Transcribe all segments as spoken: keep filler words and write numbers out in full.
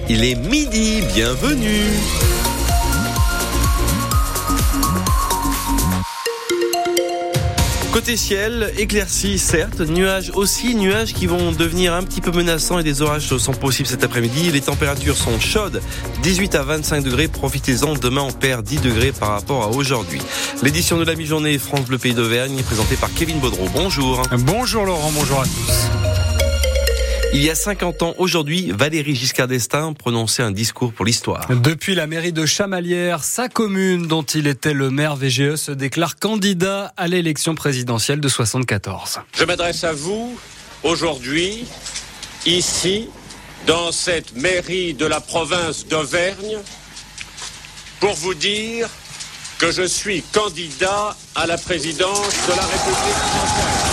Il est midi, bienvenue. Côté ciel, éclairci certes, nuages aussi, nuages qui vont devenir un petit peu menaçants et des orages sont possibles cet après-midi. Les températures sont chaudes, dix-huit à vingt-cinq degrés, profitez-en. Demain on perd dix degrés par rapport à aujourd'hui. L'édition de la mi-journée France Bleu Pays d'Auvergne est présentée par Kevin Baudreau. Bonjour. Bonjour Laurent, bonjour à tous. Il y a cinquante ans aujourd'hui, Valéry Giscard d'Estaing prononçait un discours pour l'histoire. Depuis la mairie de Chamalières, sa commune dont il était le maire, V G E se déclare candidat à l'élection présidentielle de soixante-quatorze. Je m'adresse à vous aujourd'hui, ici, dans cette mairie de la province d'Auvergne, pour vous dire que je suis candidat à la présidence de la République française.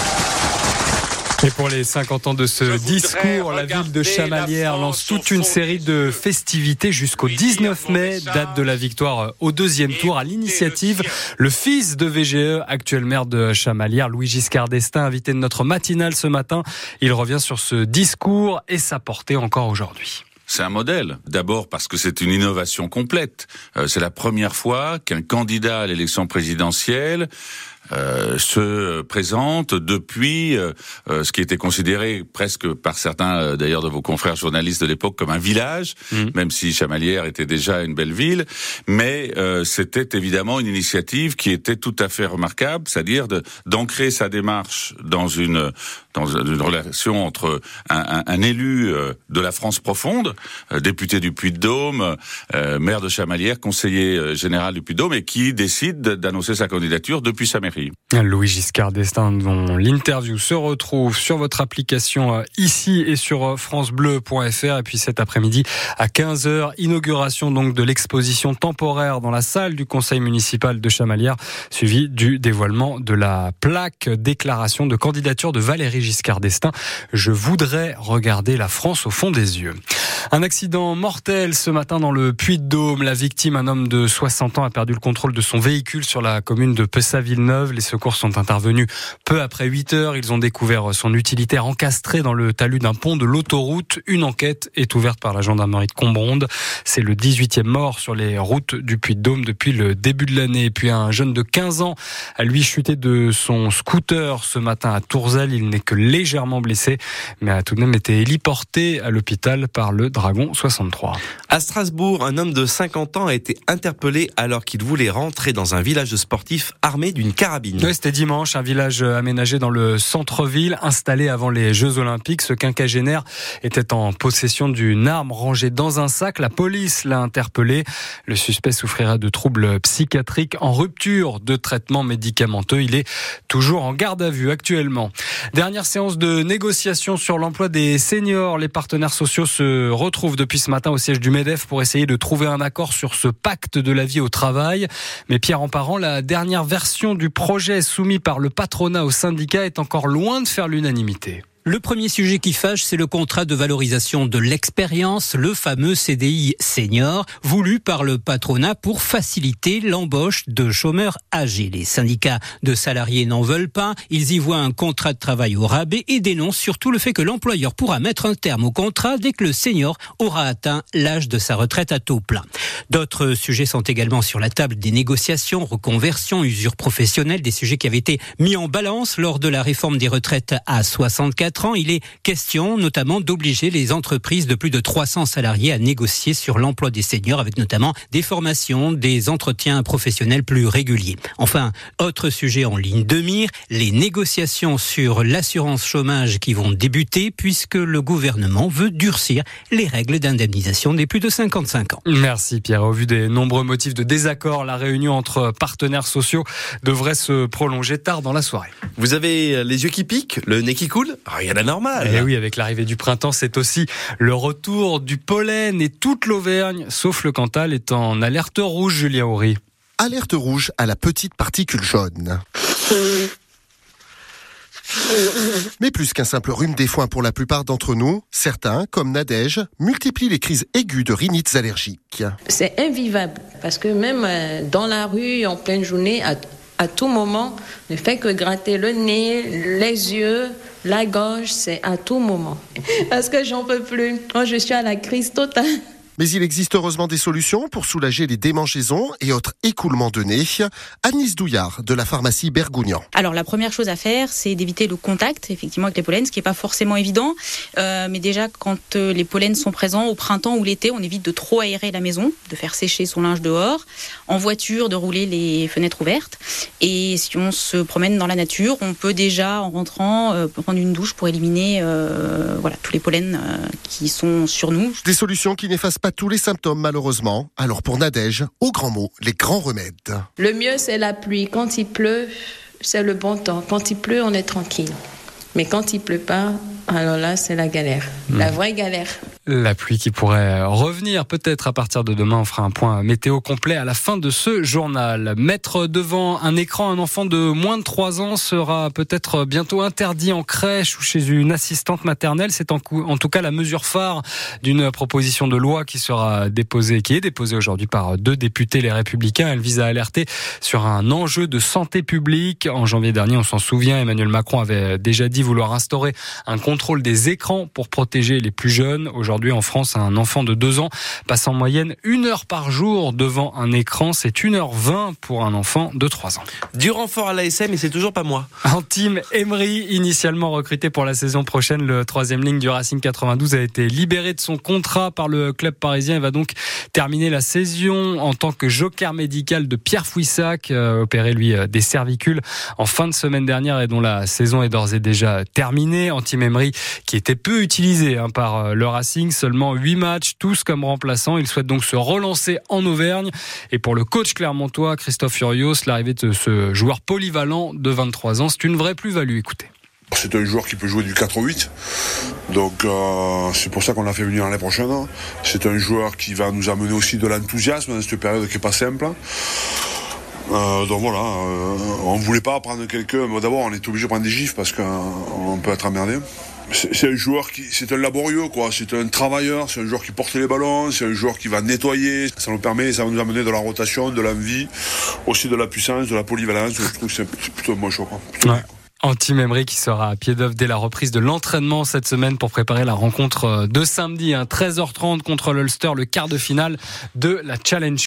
Et pour les cinquante ans de ce discours, la ville de Chamalières lance toute une série de festivités jusqu'au dix-neuf mai, date de la victoire au deuxième tour. À l'initiative, le fils de V G E, actuel maire de Chamalières, Louis Giscard d'Estaing, invité de notre matinale ce matin. Il revient sur ce discours et sa portée encore aujourd'hui. C'est un modèle. D'abord parce que c'est une innovation complète. Euh, c'est la première fois qu'un candidat à l'élection présidentielle Euh, se présente depuis euh, euh, ce qui était considéré presque par certains euh, d'ailleurs de vos confrères journalistes de l'époque comme un village, mmh. même si Chamalières était déjà une belle ville, mais euh, c'était évidemment une initiative qui était tout à fait remarquable, c'est-à-dire de, d'ancrer sa démarche dans une dans une relation entre un, un, un élu euh, de la France profonde, euh, député du Puy-de-Dôme, euh, maire de Chamalières, conseiller euh, général du Puy-de-Dôme, et qui décide d'annoncer sa candidature depuis sa mairie. Louis Giscard d'Estaing, dont l'interview se retrouve sur votre application ici et sur francebleu point f r. Et puis cet après-midi à quinze heures, inauguration donc de l'exposition temporaire dans la salle du conseil municipal de Chamalières, suivi du dévoilement de la plaque déclaration de candidature de Valéry Giscard d'Estaing. Je voudrais regarder la France au fond des yeux. Un accident mortel ce matin dans le Puy-de-Dôme. La victime, un homme de soixante ans, a perdu le contrôle de son véhicule sur la commune de Pessa-Villeneuve. Les secours sont intervenus peu après huit heures. Ils ont découvert son utilitaire encastré dans le talus d'un pont de l'autoroute. Une enquête est ouverte par la gendarmerie de Combronde. C'est le dix-huitième mort sur les routes du Puy-de-Dôme depuis le début de l'année. Et puis un jeune de quinze ans a lui chuté de son scooter ce matin à Tourzel. Il n'est que légèrement blessé, mais a tout de même été héliporté à l'hôpital par le Dragon soixante-trois. À Strasbourg, un homme de cinquante ans a été interpellé alors qu'il voulait rentrer dans un village de sportifs armé d'une carabine. Oui, c'était dimanche, un village aménagé dans le centre-ville, installé avant les Jeux Olympiques. Ce quinquagénaire était en possession d'une arme rangée dans un sac. La police l'a interpellé. Le suspect souffrira de troubles psychiatriques en rupture de traitement médicamenteux. Il est toujours en garde à vue actuellement. Dernière séance de négociation sur l'emploi des seniors. Les partenaires sociaux se retrouvent depuis ce matin au siège du MEDEF pour essayer de trouver un accord sur ce pacte de la vie au travail. Mais Pierre Emparent, la dernière version du projet soumis par le patronat au syndicat est encore loin de faire l'unanimité. Le premier sujet qui fâche, c'est le contrat de valorisation de l'expérience, le fameux C D I senior, voulu par le patronat pour faciliter l'embauche de chômeurs âgés. Les syndicats de salariés n'en veulent pas, ils y voient un contrat de travail au rabais et dénoncent surtout le fait que l'employeur pourra mettre un terme au contrat dès que le senior aura atteint l'âge de sa retraite à taux plein. D'autres sujets sont également sur la table des négociations, reconversion, usure professionnelle, des sujets qui avaient été mis en balance lors de la réforme des retraites à soixante-quatre ans. Il est question notamment d'obliger les entreprises de plus de trois cents salariés à négocier sur l'emploi des seniors avec notamment des formations, des entretiens professionnels plus réguliers. Enfin, autre sujet en ligne de mire, les négociations sur l'assurance chômage qui vont débuter puisque le gouvernement veut durcir les règles d'indemnisation des plus de cinquante-cinq ans. Merci Pierre. Au vu des nombreux motifs de désaccord, la réunion entre partenaires sociaux devrait se prolonger tard dans la soirée. Vous avez les yeux qui piquent, le nez qui coule ? Rien d'anormal. Et oui, avec l'arrivée du printemps, c'est aussi le retour du pollen et toute l'Auvergne, sauf le Cantal, est en alerte rouge, Julien Horry. Alerte rouge à la petite particule jaune. Mais plus qu'un simple rhume des foins pour la plupart d'entre nous, certains, comme Nadège, multiplient les crises aiguës de rhinites allergiques. C'est invivable, parce que même dans la rue, en pleine journée, à, à tout moment, ne fait que gratter le nez, les yeux, la gorge, c'est à tout moment. Parce que j'en peux plus. Quand je suis à la crise totale, Mais il existe heureusement des solutions pour soulager les démangeaisons et autres écoulements de nez. Agnès Douillard de la pharmacie Bergougnan. Alors la première chose à faire, c'est d'éviter le contact effectivement avec les pollens, ce qui n'est pas forcément évident. Euh, mais déjà quand euh, les pollens sont présents au printemps ou l'été, on évite de trop aérer la maison, de faire sécher son linge dehors. En voiture, de rouler les fenêtres ouvertes. Et si on se promène dans la nature, on peut déjà en rentrant euh, prendre une douche pour éliminer euh, voilà, tous les pollens euh, qui sont sur nous. Des solutions qui n'effacent pas tous les symptômes malheureusement. Alors pour Nadège, au grand mot, les grands remèdes. Le mieux, c'est la pluie. Quand il pleut, c'est le bon temps. Quand il pleut, on est tranquille. Mais quand il pleut pas, alors là, c'est la galère. Mmh. La vraie galère. La pluie qui pourrait revenir peut-être à partir de demain. On fera un point météo complet à la fin de ce journal. Mettre devant un écran un enfant de moins de trois ans sera peut-être bientôt interdit en crèche ou chez une assistante maternelle. C'est en, coup, en tout cas la mesure phare d'une proposition de loi qui sera déposée, qui est déposée aujourd'hui par deux députés les Républicains. Elle vise à alerter sur un enjeu de santé publique. En janvier dernier, on s'en souvient, Emmanuel Macron avait déjà dit vouloir instaurer un contrôle des écrans pour protéger les plus jeunes. Aujourd'hui, en France, un enfant de deux ans passe en moyenne une heure par jour devant un écran. C'est une heure vingt pour un enfant de trois ans. Du renfort à l'A S M et c'est toujours pas moi. Hatim Emery, initialement recruté pour la saison prochaine, le troisième ligne du Racing quatre-vingt-douze a été libéré de son contrat par le club parisien. Il va donc terminer la saison en tant que joker médical de Pierre Fouissac, euh, opéré lui des cervicules en fin de semaine dernière et dont la saison est d'ores et déjà terminée. Hatim Emery qui était peu utilisé hein, par le Racing, seulement huit matchs, tous comme remplaçants. Il souhaite donc se relancer en Auvergne. Et pour le coach clermontois, Christophe Furios, l'arrivée de ce joueur polyvalent de vingt-trois ans, c'est une vraie plus-value. Écoutez. C'est un joueur qui peut jouer du quatre huit, donc euh, c'est pour ça qu'on l'a fait venir l'année prochaine. C'est un joueur qui va nous amener aussi de l'enthousiasme dans cette période qui n'est pas simple. Euh, donc voilà, euh, on ne voulait pas prendre quelqu'un, mais d'abord on est obligé de prendre des gifs parce qu'on peut être emmerdé. C'est, c'est un joueur qui, c'est un laborieux quoi, c'est un travailleur, c'est un joueur qui porte les ballons, c'est un joueur qui va nettoyer, ça nous permet, ça va nous amener de la rotation, de l'envie, aussi de la puissance, de la polyvalence, je trouve que c'est, c'est plutôt un bon choix quoi. Plutôt Ouais. bien, quoi. Hatim Emery qui sera à pied d'œuvre dès la reprise de l'entraînement cette semaine pour préparer la rencontre de samedi, hein, treize heures trente contre l'Ulster, le quart de finale de la Challenge